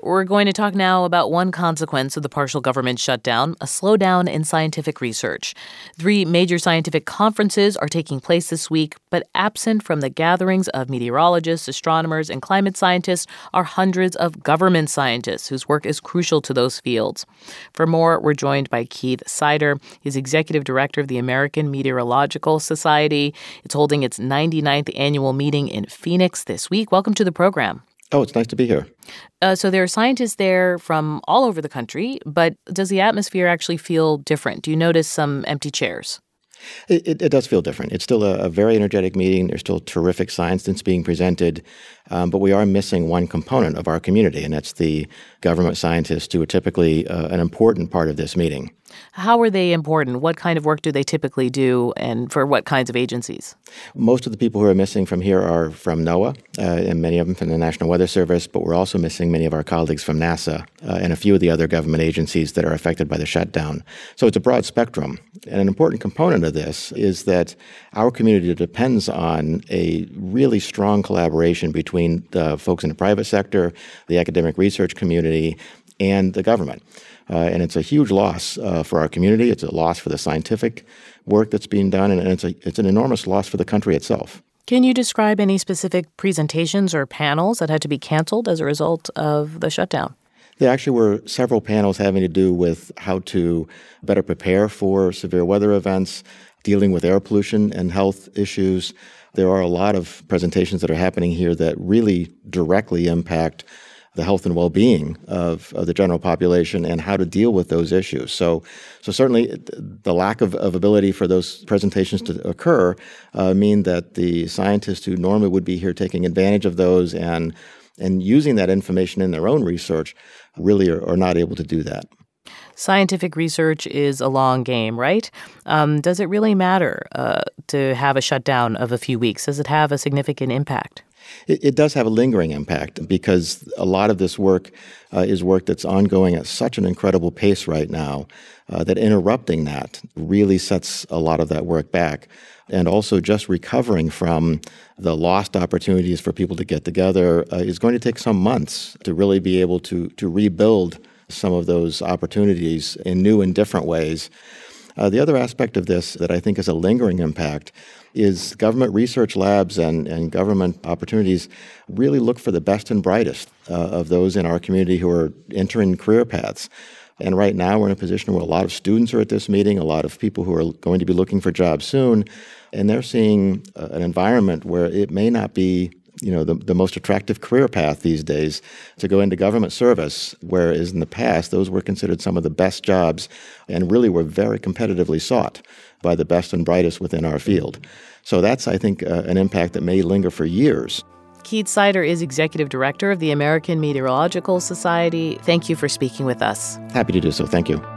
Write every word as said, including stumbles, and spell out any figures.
We're going to talk now about one consequence of the partial government shutdown, a slowdown in scientific research. Three major scientific conferences are taking place this week, but absent from the gatherings of meteorologists, astronomers, and climate scientists are hundreds of government scientists whose work is crucial to those fields. For more, we're joined by Keith Seider. He's executive director of the American Meteorological Society. It's holding its ninety-ninth annual meeting in Phoenix this week. Welcome to the program. Oh, it's nice to be here. Uh, so there are scientists there from all over the country, but does the atmosphere actually feel different? Do you notice some empty chairs? It, it, it does feel different. It's still a, a very energetic meeting. There's still terrific science that's being presented, um, but we are missing one component of our community, and that's the government scientists who are typically uh, an important part of this meeting. How are they important? What kind of work do they typically do, and for what kinds of agencies? Most of the people who are missing from here are from NOAA, uh, and many of them from the National Weather Service, but we're also missing many of our colleagues from NASA uh, and a few of the other government agencies that are affected by the shutdown. So it's a broad spectrum. And an important component of this is that our community depends on a really strong collaboration between the folks in the private sector, the academic research community, and the government. Uh, and it's a huge loss uh, for our community. It's a loss for the scientific work that's being done, and it's, a, it's an enormous loss for the country itself. Can you describe any specific presentations or panels that had to be canceled as a result of the shutdown? There actually were several panels having to do with how to better prepare for severe weather events, dealing with air pollution and health issues. There are a lot of presentations that are happening here that really directly impact the health and well-being of, of the general population and how to deal with those issues. So so certainly the lack of, of ability for those presentations to occur uh, mean that the scientists who normally would be here taking advantage of those and and using that information in their own research really are, are not able to do that. Scientific research is a long game, right? Um, does it really matter uh, to have a shutdown of a few weeks? Does it have a significant impact? It, it does have a lingering impact because a lot of this work uh, is work that's ongoing at such an incredible pace right now uh, that interrupting that really sets a lot of that work back. And also just recovering from the lost opportunities for people to get together uh, is going to take some months to really be able to to rebuild some of those opportunities in new and different ways. Uh, the other aspect of this that I think is a lingering impact is government research labs and, and government opportunities really look for the best and brightest uh, of those in our community who are entering career paths. And right now we're in a position where a lot of students are at this meeting, a lot of people who are going to be looking for jobs soon, and they're seeing uh, an environment where it may not be you know, the, the most attractive career path these days to go into government service, whereas in the past, those were considered some of the best jobs and really were very competitively sought by the best and brightest within our field. So that's, I think, uh, an impact that may linger for years. Keith Seider is executive director of the American Meteorological Society. Thank you for speaking with us. Happy to do so. Thank you.